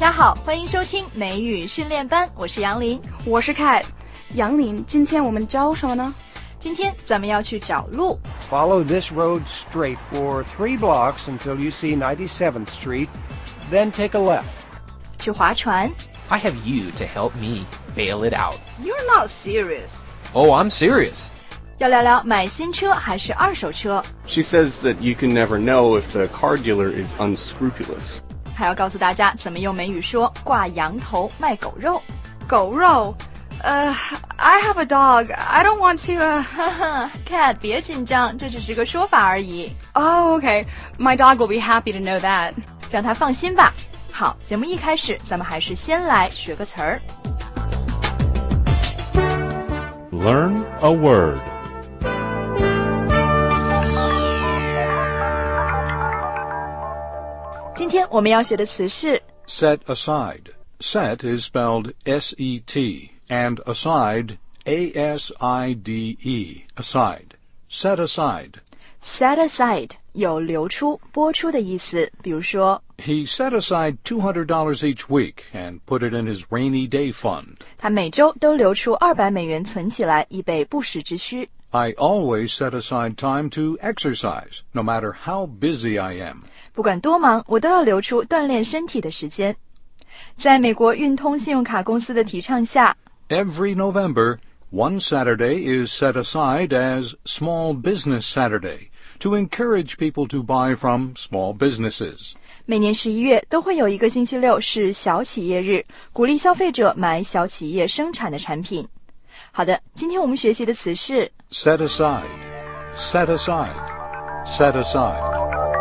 家好，欢迎收听美语训练班，我是杨林， 我是 Kat。杨林，今天我们教什么呢？ 今天咱们要去找路。 Follow this road straight for 3 blocks until you see 97th Street, then take a left. 去划船。 I have you to help me bail it out. You're not serious. Oh, I'm serious. 要聊聊买新车还是二手车。 She says that you can never know if the car dealer is unscrupulous. 还要告诉大家怎么用美语说挂羊头卖狗肉。 狗肉I have a dog. I don't want to Kat 别紧张，这只是个说法而已。 Oh, okay. My dog will be happy to know that. 让他放心吧。好，节目一开始咱们还是先来学个词儿。 Learn a word. 今天我们要学的词是 Set aside. Set is spelled S-E-T, and aside, A-S-I-D-E, aside. Set aside. set aside 有流出、拨出的意思，比如说 He set aside $200 each week and put it in his rainy day fund. 他每周都留出$200存起来，以备不时之需。 I always set aside time to exercise, no matter how busy I am. 不管多忙，我都要留出锻炼身体的时间。在美国运通信用卡公司的提倡下 Every November, one Saturday is set aside as Small Business Saturday to encourage people to buy from small businesses. 每年11月都会有一个星期六是小企业日，鼓励消费者买小企业生产的产品。好的，今天我们学习的词是 Set aside, set aside, set aside.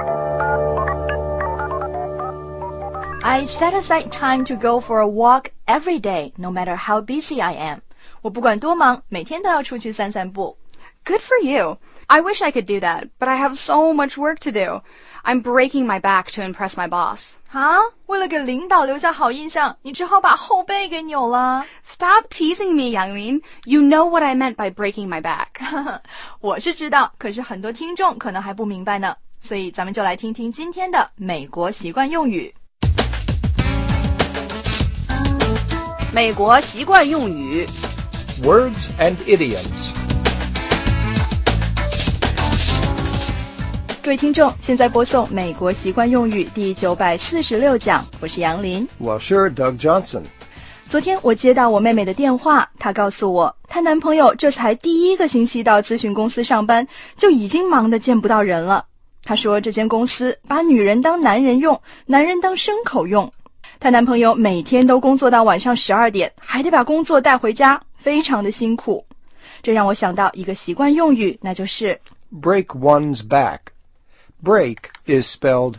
I set aside time to go for a walk every day, no matter how busy I am. 我不管多忙，每天都要出去散散步。 Good for you. I wish I could do that, but I have so much work to do. I'm breaking my back to impress my boss. 啊，为了给领导留下好印象，你只好把后背给扭了。 Stop teasing me, Yanglin. You know what I meant by breaking my back. 我是知道，可是很多听众可能还不明白呢。所以咱们就来听听今天的美国习惯用语。 美国习惯用语 Words and idioms. 各位听众，现在播送美国习惯用语第946讲，我是杨林。 Well, sure, Doug Johnson. 昨天我接到我妹妹的电话，她告诉我，她男朋友这才第1个星期到咨询公司上班，就已经忙得见不到人了。她说这间公司把女人当男人用，男人当牲口用。她男朋友每天都工作到晚上12点，还得把工作带回家，非常的辛苦。这让我想到一个习惯用语，那就是 Break one's back. Break is spelled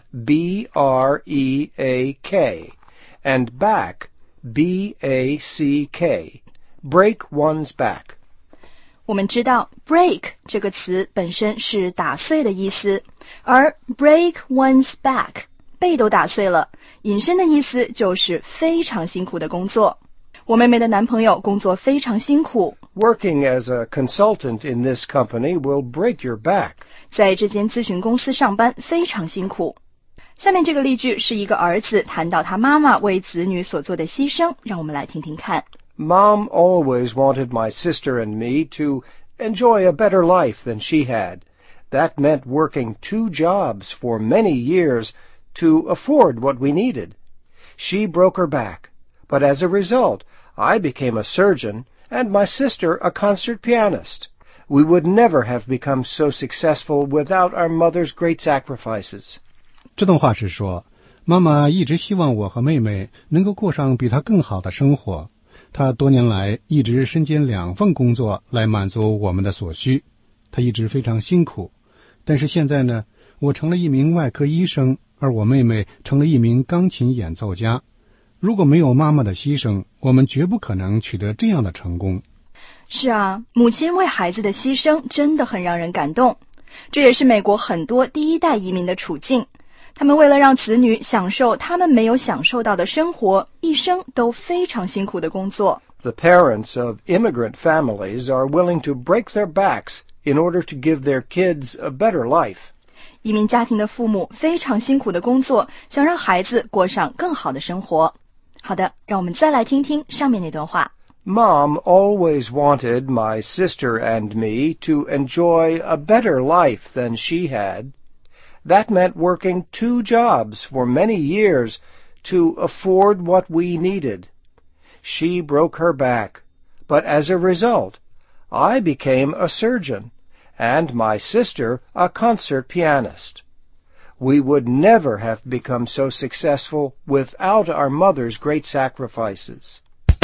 B-R-E-A-K, and back, B-A-C-K. Break one's back. 我们知道 break 这个词本身是打碎的意思，而 break one's back 背都打碎了，引申的意思就是非常辛苦的工作。我妹妹的男朋友工作非常辛苦， Working as a consultant in this company will break your back. 在这间咨询公司上班非常辛苦。下面这个例句是一个儿子谈到他妈妈为子女所做的牺牲，让我们来听听看。 Mom always wanted my sister and me to enjoy a better life than she had. That meant working 2 jobs for many years to afford what we needed. She broke her back, but as a result, I became a surgeon and my sister a concert pianist. We would never have become so successful without our mother's great sacrifices. 这段话是说，妈妈一直希望我和妹妹能够过上比她更好的生活。她多年来一直身兼2份工作来满足我们的所需。她一直非常辛苦，但是现在呢，我成了一名外科医生，而我妹妹成了一名钢琴演奏家。如果没有妈妈的牺牲，我们绝不可能取得这样的成功。 是啊，母亲为孩子的牺牲真的很让人感动。这也是美国很多第1代移民的处境。他们为了让子女享受他们没有享受到的生活，一生都非常辛苦的工作。 The parents of immigrant families are willing to break their backs in order to give their kids a better life. 移民家庭的父母非常辛苦的工作，想让孩子过上更好的生活。 好的，让我们再来听听上面那段话。 Mom always wanted my sister and me to enjoy a better life than she had. That meant working 2 jobs for many years to afford what we needed. She broke her back, but as a result, I became a surgeon, and my sister a concert pianist. We would never have become so successful without our mother's great sacrifices.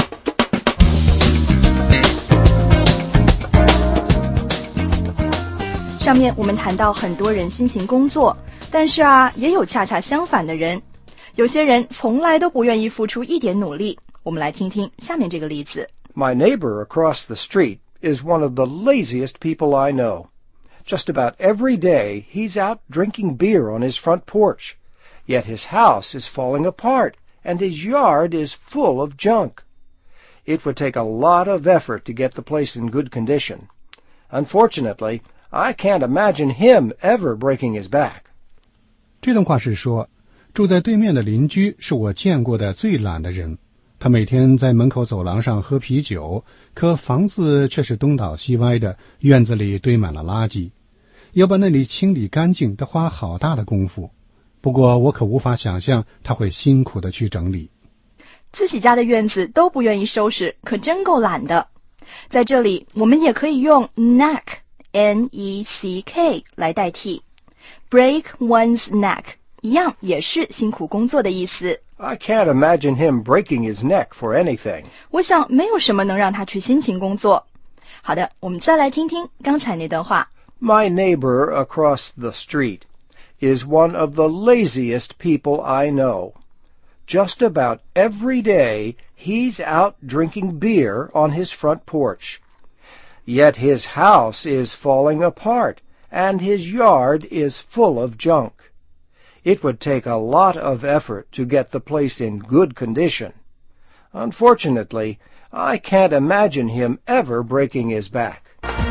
上面我们谈到很多人辛勤工作，但是也有恰恰相反的人。有些人从来都不愿意付出一点努力。我们来听听下面这个例子。 My neighbor across the street is one of the laziest people I know. Just about every day he's out drinking beer on his front porch, yet his house is falling apart and his yard is full of junk. It would take a lot of effort to get the place in good condition. Unfortunately, I can't imagine him ever breaking his back. 这段话是说，住在对面的邻居是我见过的最懒的人。他每天在门口走廊上喝啤酒，可房子却是东倒西歪的，院子里堆满了垃圾。要把那里清理干净，得花好大的功夫。不过我可无法想象他会辛苦的去整理。 自己家的院子都不愿意收拾，可真够懒的。在这里，我们也可以用 neck。N-E-C-K 来代替 break one's neck 一样也是辛苦工作的意思。 I can't imagine him breaking his neck for anything. 我想没有什么能让他去辛勤工作。好的，我们再来听听刚才那段话。 My neighbor across the street is one of the laziest people I know. Just about every day he's out drinking beer on his front porch.Yet his house is falling apart, and his yard is full of junk. It would take a lot of effort to get the place in good condition. Unfortunately, I can't imagine him ever breaking his back.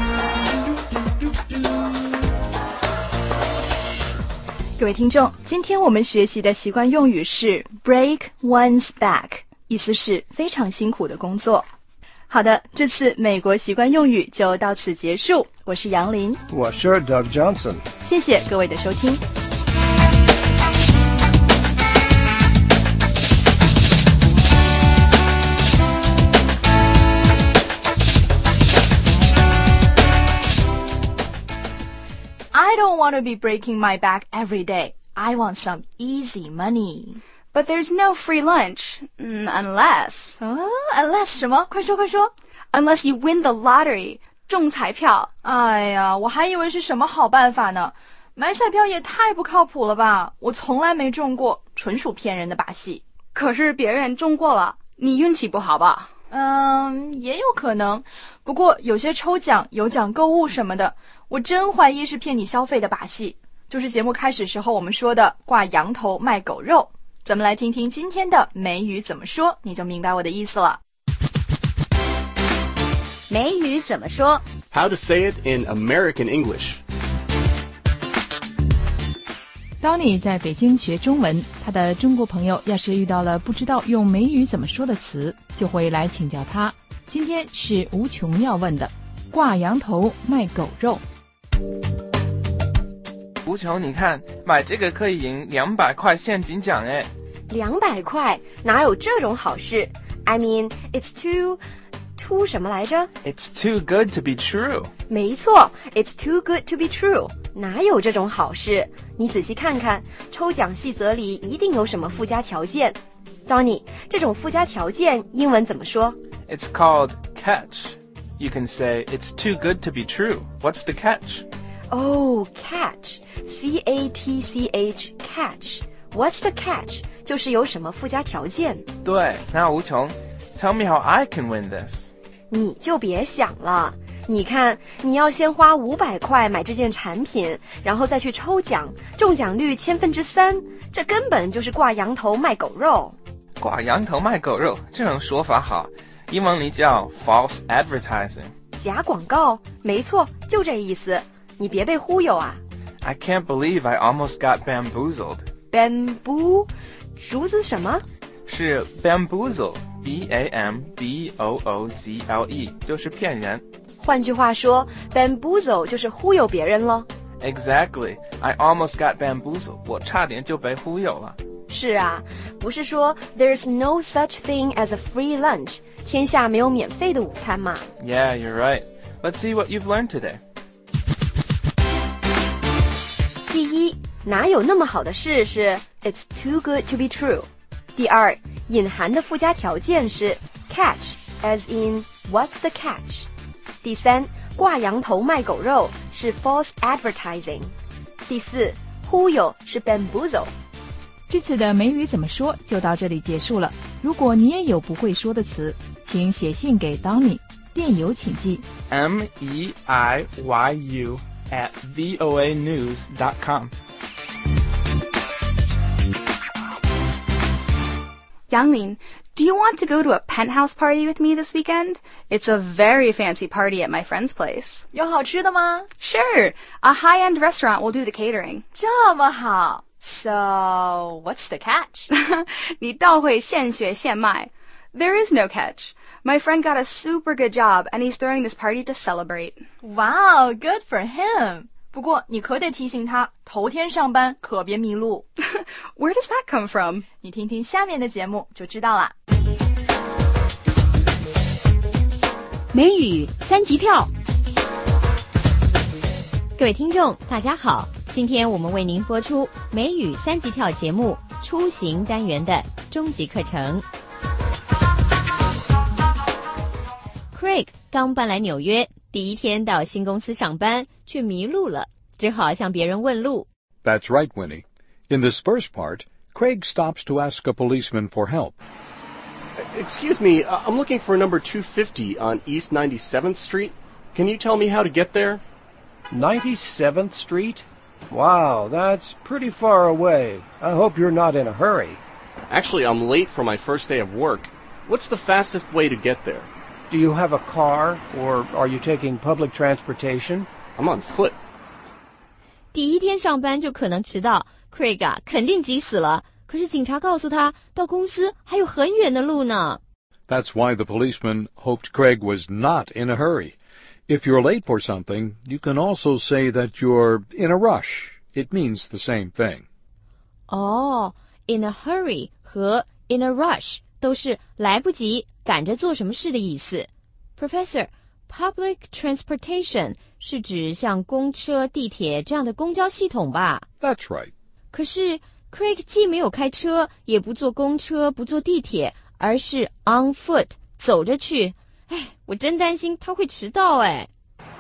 各位听众，今天我们学习的习惯用语是 break one's back， 意思是非常辛苦的工作。好的，这次美国习惯用语就到此结束。我是杨林， 我是 Doug Johnson。 谢谢各位的收听。I don't want to be breaking my back every day. I want some easy money.But there's no free lunch, unless... unless 什么？快说快说。 Unless you win the lottery, 中彩票。 哎呀，我还以为是什么好办法呢。买彩票也太不靠谱了吧，我从来没中过，纯属骗人的把戏。 可是别人中过了，你运气不好吧？ 也有可能。不过有些抽奖、有奖购物什么的，我真怀疑是骗你消费的把戏。就是节目开始时候我们说的挂羊头卖狗肉。咱们来听听今天的美语怎么说，你就明白我的意思了。 美语怎么说？ How to say it in American English. 当你在北京学中文，他的中国朋友要是遇到了不知道用美语怎么说的词，就会来请教他。今天是无穷要问的，挂羊头卖狗肉。 无穷，你看，买这个可以赢200块现金奖诶。 200块？哪有这种好事 ？I mean, it's too 什么来着 ？It's too good to be true. 没错 ，It's too good to be true. 哪有这种好事？你仔细看看，抽奖细则里一定有什么附加条件。Donnie， 这种附加条件英文怎么说 ？It's called catch. You can say it's too good to be true. What's the catch?Oh, catch. C-A-T-C-H, catch. What's the catch? 就是有什么附加条件。 对，那无穷 Tell me how I can win this. 你就别想了。你看，你要先花500块买这件产品，然后再去抽奖，中奖率3%，这根本就是挂羊头卖狗肉。 挂羊头卖狗肉，这种说法好，英文里叫 false advertising. 假广告，没错，就这意思。你别被忽悠啊 I can't believe I almost got bamboozled. Bamboo? 竹子什么是 bamboozle, B-A-M-B-O-O-Z-L-E, 就是骗人。 换句话说 bamboozle 就是忽悠别人了。 Exactly. I almost got bamboozled. 我差点就被忽悠了。 是啊，不是说 there's no such thing as a free lunch, 天下没有免费的午餐嘛。 Yeah, you're right. Let's see what you've learned today. 第一，哪有那么好的事是 it's too good to be true。第二，隐含的附加条件是 catch, as in what's the catch。第三，挂羊头卖狗肉是 false advertising。第四，忽悠是 bamboozle。 这次的美语怎么说就到这里结束了。如果你也有不会说的词，请写信给 Donny， 电邮请寄 meiyu@voanews.com。 Youngling, do you want to go to a penthouse party with me this weekend? It's a very fancy party at my friend's place. 有好吃的吗？ Sure, a high-end restaurant will do the catering. 这么好。So, what's the catch? 你倒会现学现卖。There is no catch. My friend got a super good job and he's throwing this party to celebrate. Wow, good for him. 不过你可得提醒他，头天上班可别迷路。 Where does that come from? 你听听下面的节目就知道啦。 美语三级跳。 各位听众大家好，今天我们为您播出美语三级跳节目出行单元的终极课程。Craig 刚搬来纽约，第一天到新公司上班，却迷路了，只好向别人问路。 That's right, Winnie. In this first part, Craig stops to ask a policeman for help. Excuse me, I'm looking for number 250 on East 97th Street. Can you tell me how to get there? 97th Street? Wow, that's pretty far away. I hope you're not in a hurry. Actually, I'm late for my first day of work. What's the fastest way to get there? Do you have a car, or are you taking public transportation? I'm on foot. 第一天上班就可能迟到 Craig 啊，肯定急死了。可是警察告诉他，到公司还有很远的路呢。 That's why the policeman hoped Craig was not in a hurry. If you're late for something, you can also say that you're in a rush. It means the same thing. 哦 in a hurry 和 in a rush 都是来不及，赶着做什么事的意思。Professor, public transportation 是指像公车、地铁这样的公交系统吧？ That's right. 可是 Craig 既没有开车，也不坐公车，不坐地铁，而是 on foot 走着去。哎，我真担心他会迟到哎。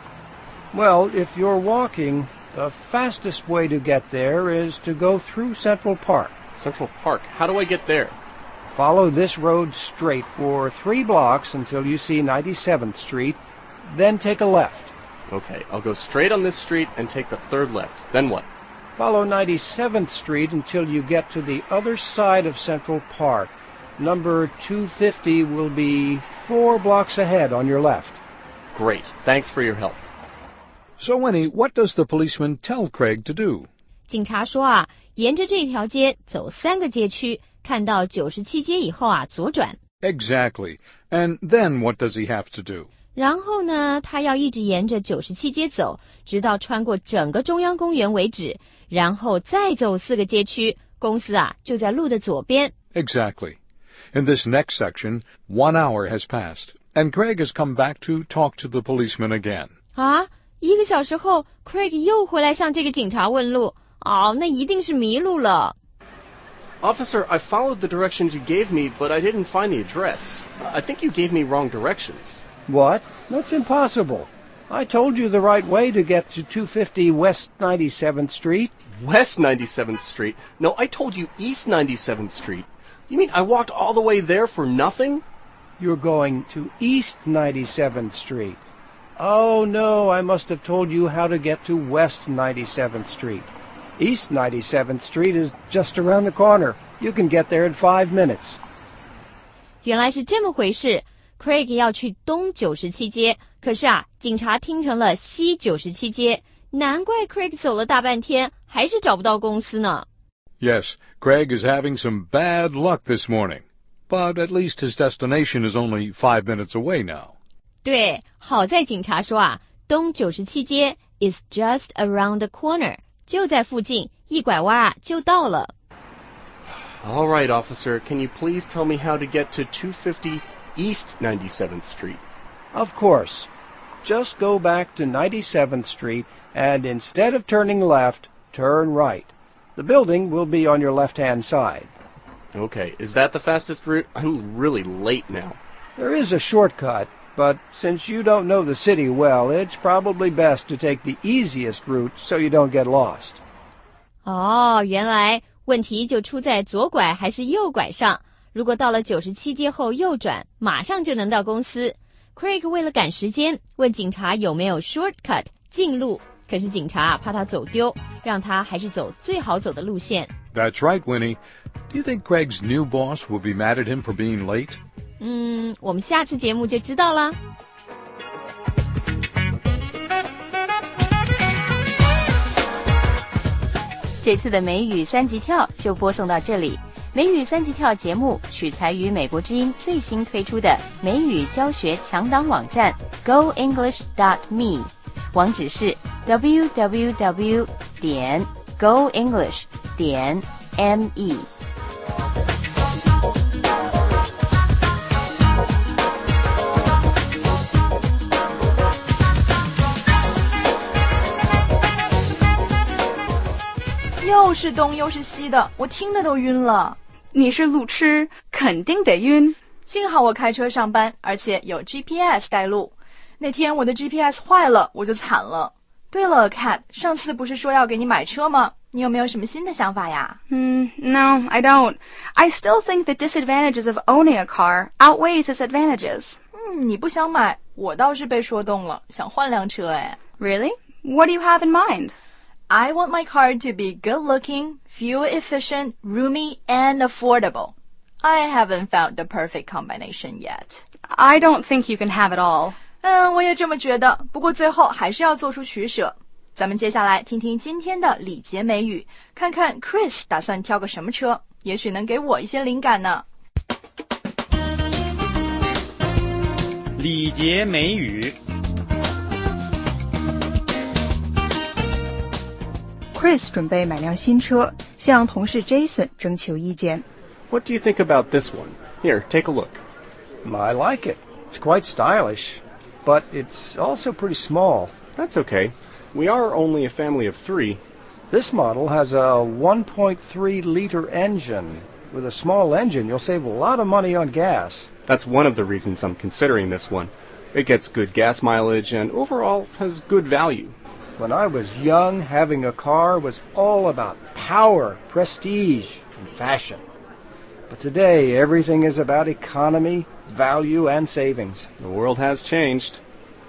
Well, if you're walking, the fastest way to get there is to go through Central Park. Central Park? How do I get there? Follow this road straight for 3 blocks until you see 97th Street, then take a left. Okay, I'll go straight on this street and take the third left. Then what? Follow 97th Street until you get to the other side of Central Park. Number 250 will be 4 blocks ahead on your left. Great. Thanks for your help. So, Winnie, what does the policeman tell Craig to do? 警察说啊，沿着这条街走3个街区，看到97街以后啊，左转。 Exactly. And then what does he have to do? 然后呢，他要一直沿着97街走，直到穿过整个中央公园为止，然后再走4个街区，公司啊就在路的左边。 Exactly. In this next section, 1 hour has passed, and Craig has come back to talk to the policeman again. 啊，1个小时后 ，Craig 又回来向这个警察问路。哦，那一定是迷路了。 Officer, I followed the directions you gave me, but I didn't find the address. I think you gave me wrong directions. What? That's impossible. I told you the right way to get to 250 West 97th Street. West 97th Street? No, I told you East 97th Street. You mean I walked all the way there for nothing? You're going to East 97th Street. Oh, no, I must have told you how to get to West 97th Street. East 97th Street is just around the corner. You can get there in 5 minutes. 原来是这么回事。Craig 要去东97街，可是啊，警察听成了西97街，难怪 Craig 走了大半天，还是找不到公司呢。 Yes, Craig is having some bad luck this morning. but at least his destination is only 5 minutes away now. 对，好在警察说啊，东97街 is just around the corner， 就在附近，一拐弯啊就到了。 All right, officer, can you please tell me how to get to 250 East 97th Street? Of course. Just go back to 97th Street and instead of turning left, turn right. The building will be on your left-hand side. Okay, is that the fastest route? I'm really late now. There is a shortcut, but since you don't know the city well, it's probably best to take the easiest route so you don't get lost. 哦，原来问题就出在左拐还是右拐上。如果到了97街后右转，马上就能到公司。Craig 为了赶时间，问警察有没有 shortcut 近路，可是警察怕他走丢，让他还是走最好走的路线。 That's right, Winnie. Do you think Craig's new boss will be mad at him for being late? 我们下次节目就知道了。这次的美语三级跳就播送到这里。美语三级跳节目取材于美国之音最新推出的美语教学强档网站 goenglish.me， 网址是 www.goenglish.me。 又是东又是西的，我听得都晕了。 你是路痴，肯定得晕。 幸好我开车上班，而且有 GPS 带路。那天我的 GPS 坏了，我就惨了。对了 Kat， 上次不是说要给你买车吗？你有没有什么新的想法呀 ？No, I don't. I still think the disadvantages of owning a car outweighs its advantages. 你不想买，我倒是被说动了，想换辆车哎。 Really? What do you have in mind?I want my car to be good-looking, fuel-efficient, roomy, and affordable. I haven't found the perfect combination yet. I don't think you can have it all. 我也这么觉得，不过最后还是要做出取舍。咱们接下来听听今天的礼节美语，看看 Chris 打算挑个什么车，也许能给我一些灵感呢。 礼节美语。 Chris 准备买辆新车，向同事 Jason 征求意见。 What do you think about this one? Here, take a look. I like it. It's quite stylish, but it's also pretty small. That's okay. We are only a family of 3. This model has a 1.3-liter engine. With a small engine, you'll save a lot of money on gas. That's one of the reasons I'm considering this one. It gets good gas mileage and overall has good value.When I was young, having a car was all about power, prestige, and fashion. But today, everything is about economy, value, and savings. The world has changed.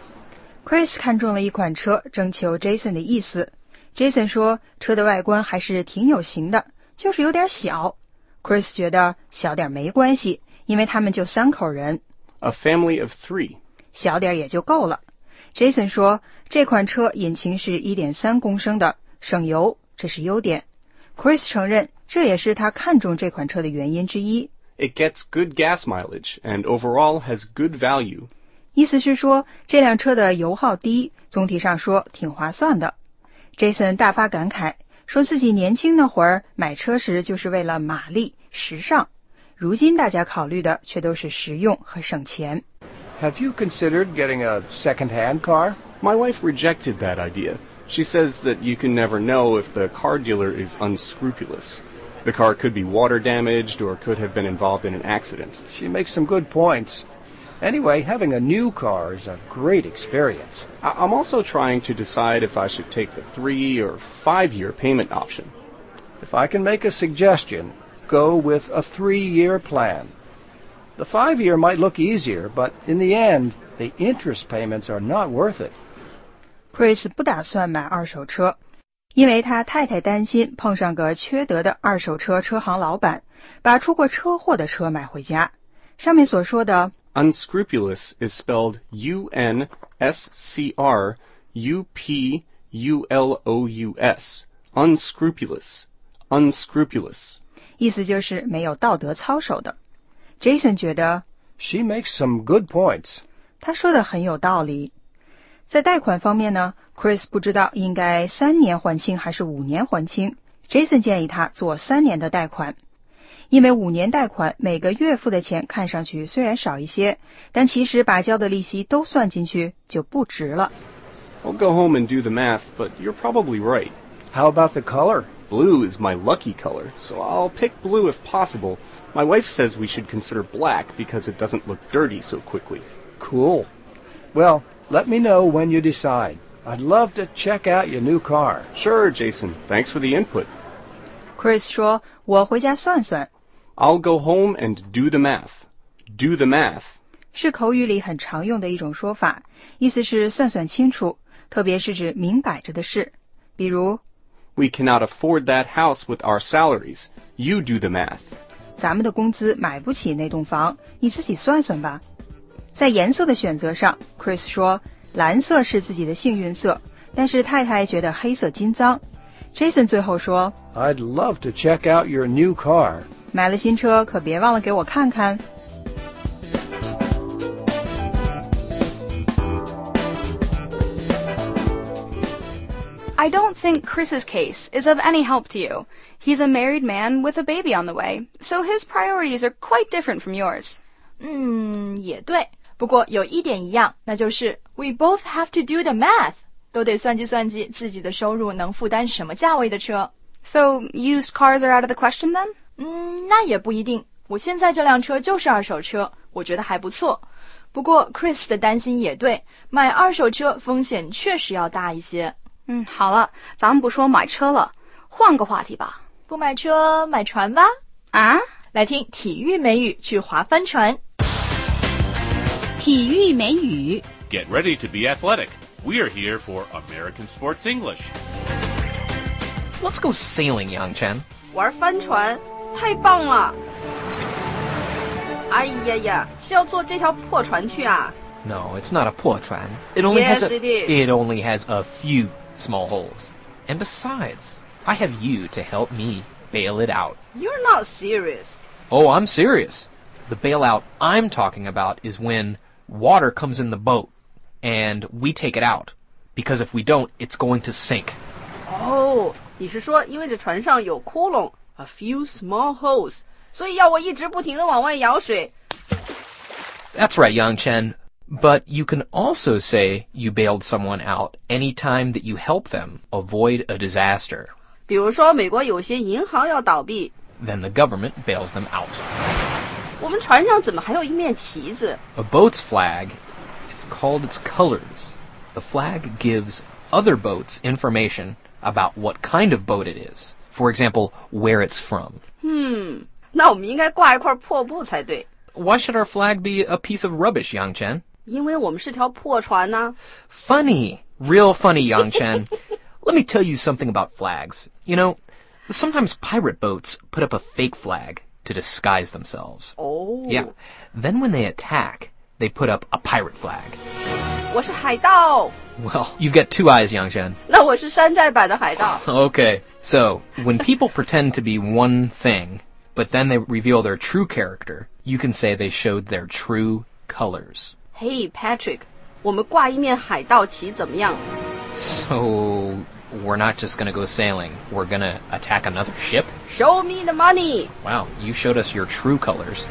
Chris 看中了一款车，征求 Jason 的意思。Jason 说，车的外观还是挺有型的，就是有点小。Chris 觉得小点没关系，因为他们就3口人。 A family of 3. 小点也就够了。Jason 说，这款车引擎是 1.3 公升的，省油，这是优点。Chris 承认，这也是他看中这款车的原因之一。 It gets good gas mileage and overall has good value. 意思是说，这辆车的油耗低，总体上说挺划算的。Jason 大发感慨，说自己年轻那会儿买车时就是为了马力、时尚，如今大家考虑的却都是实用和省钱。 Have you considered getting a second-hand car? My wife rejected that idea. She says that you can never know if the car dealer is unscrupulous. The car could be water damaged or could have been involved in an accident. She makes some good points. Anyway, having a new car is a great experience. I'm also trying to decide if I should take the 3 or 5-year payment option. If I can make a suggestion, go with a 3-year plan.The 5-year might look easier, but in the end, the interest payments are not worth it. Chris 不打算买二手车，因为他太太担心碰上个缺德的二手车车行老板，把出过车祸的车买回家。上面所说的 unscrupulous is spelled U-N-S-C-R-U-P-U-L-O-U-S. Unscrupulous. Unscrupulous. 意思就是没有道德操守的。 Jason 觉得 She makes some good points. 他说的很有道理。在贷款方面呢， Chris 不知道应该3年还清还是5年还清。Jason 建议他做3年的贷款，因为5年贷款每个月付的钱看上去虽然少一些，但其实把交的利息都算进去就不值了。 I'll go home and do the math, but you're probably right. How about the color? Blue is my lucky color, so I'll pick blue if possible. My wife says we should consider black because it doesn't look dirty so quickly. Cool. Well, let me know when you decide. I'd love to check out your new car. Sure, Jason. Thanks for the input. Chris 说，我回家算算。 I'll go home and do the math. Do the math. 是口语里很常用的一种说法，意思是算算清楚，特别是指明摆着的事。比如 We cannot afford that house with our salaries. You do the math. 咱们的工资买不起那栋房，你自己算算吧。在颜色的选择上 Chris 说蓝色是自己的幸运色，但是太太觉得黑色金脏。Jason 最后说 I'd love to check out your new car. 买了新车可别忘了给我看看。 I don't think Chris's case is of any help to you. He's a married man with a baby on the way, so his priorities are quite different from yours. 也对，不过有一点一样，那就是 we both have to do the math， 都得算计算计自己的收入能负担什么价位的车。 So used cars are out of the question then? 那也不一定。我现在这辆车就是二手车，我觉得还不错。不过 Chris 的担心也对，买二手车风险确实要大一些。 好了，咱们不说买车了，换个话题吧。 不买车，买船吧。 啊？ 来听体育美语去划帆船。 体育美语 Get ready to be athletic. We are here for American Sports English. Let's go sailing, Yang Chen. 玩帆船，太棒了！哎呀呀，是要坐这条破船去啊？ No, it's not a 破船. It only Yes, has a, it is. It only has a few small holes. And besides, I have you to help me bail it out. You're not serious. Oh, I'm serious. The bailout I'm talking about is when water comes in the boat and we take it out. Because if we don't, it's going to sink. 哦，你是说因为这船上有窟窿 ，a few small holes， 所以要我一直不停地往外舀水。 That's right, Yang Chen. But you can also say you bailed someone out anytime that you help them avoid a disaster. 比如说，美国有些银行要倒闭。 Then the government bails them out. 我们船上怎么还有一面旗子 A boat's flag is called its colors. The flag gives other boats information about what kind of boat it is. For example, where it's from. 那我们应该挂一块破布才对。 Why should our flag be a piece of rubbish, Yang Chen? 因为我们是条破船呢。 Funny. Real funny, Yang Chen. Let me tell you something about flags. You know, sometimes pirate boats put up a fake flag to disguise themselves. Oh. Yeah. Then when they attack, they put up a pirate flag. 我是海盗。 Well, you've got two eyes, Yang Chen. 那我是山寨版的海盗。 Okay. So, when people pretend to be one thing, but then they reveal their true character, you can say they showed their true colors. Hey, Patrick, 我们挂一面海盗旗怎么样？ So, we're not just gonna go sailing. We're gonna attack another ship? Show me the money. Wow, you showed us your true colors.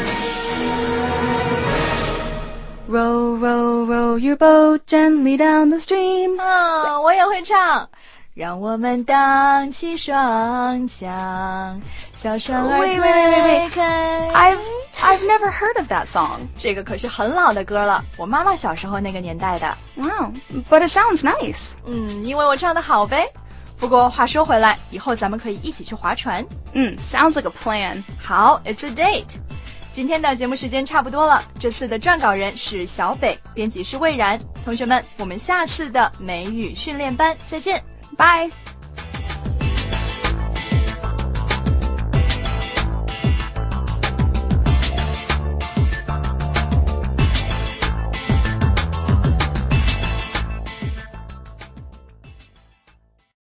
Row, row, row your boat gently down the stream. 我也会唱。让我们荡起双桨，小船儿推开。 I've never heard of that song. 这个可是很老的歌了，我妈妈小时候那个年代的。 Wow, but it sounds nice. 因为我唱的好呗。不过话说回来，以后咱们可以一起去划船。 Sounds like a plan. 好 ，It's a date. 今天的节目时间差不多了，这次的撰稿人是小北，编辑是魏然。同学们，我们下次的美语训练班再见。 Bye.